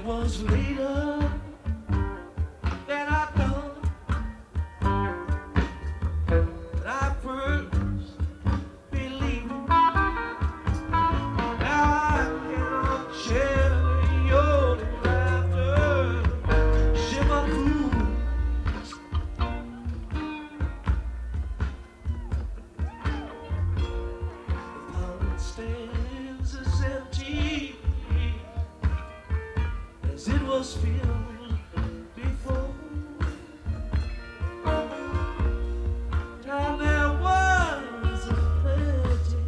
It was later that I thought that I first believed. Now I cannot share your laughter, shimmer fools. The pond stands as empty as it was filled before. Now there was a plenty,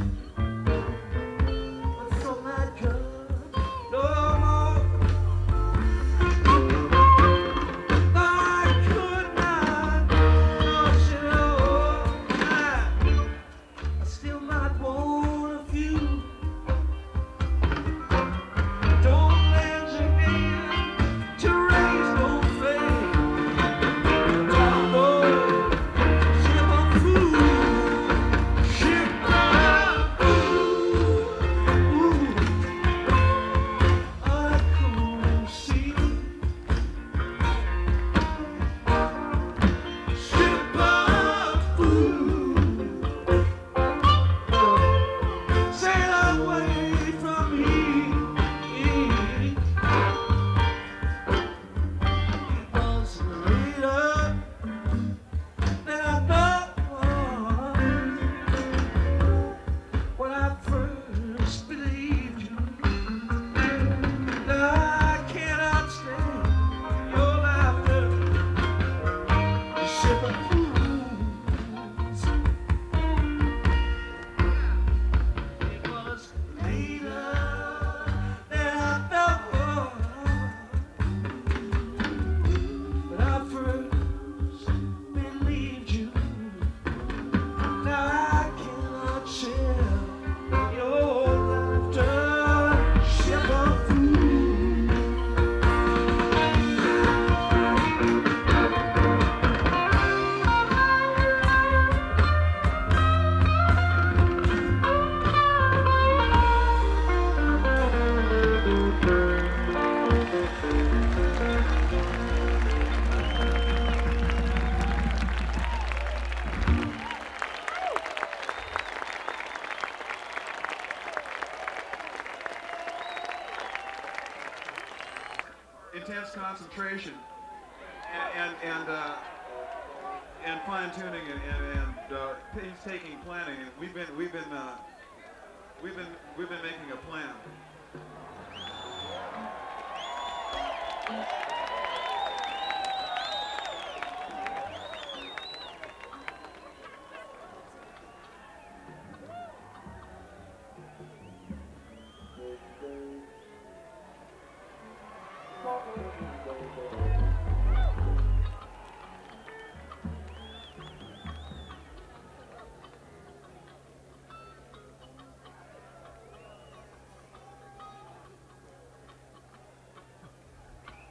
but from that cup no more. I could not wash it all. I still might want a few. Don't lend your hand to raise no flame. Don't go ship of food, ship of food. I couldn't see ship of food. Sail away from here. It was later that I thought when I first believed you. Now I cannot stand your laughter, the ship of fools. It was later that I thought that I first believed you. Now I cannot share your laughter, ship of fools. Intense concentration and fine tuning and painstaking planning. And we've been making a plan.